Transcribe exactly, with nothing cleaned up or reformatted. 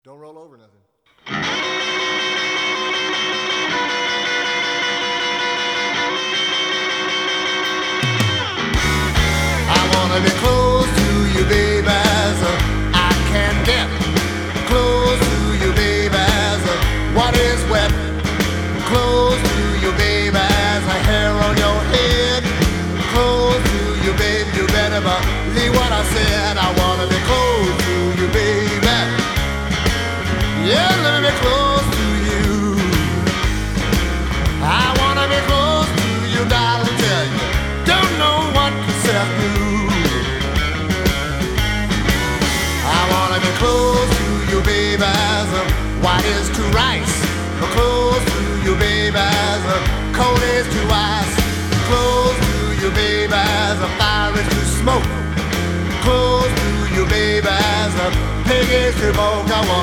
Don't roll over nothing. I wanna be close to you, baby, as uh, I can get. Close to you, baby, as uh, what is wet. Close to you, baby, as a hair on your head. Close to you, baby, you better believe what I said. I wanna be close to you, baby. Yeah, let me be close to you. I wanna be close to you, darling, tell you don't know what to say to. I wanna be close to you, baby, as uh, white is to rice. Close to you, baby, as uh, cold is to ice. Close to you, baby, as a fire is to smoke. Close to you, baby, as a pig is to smoke. I want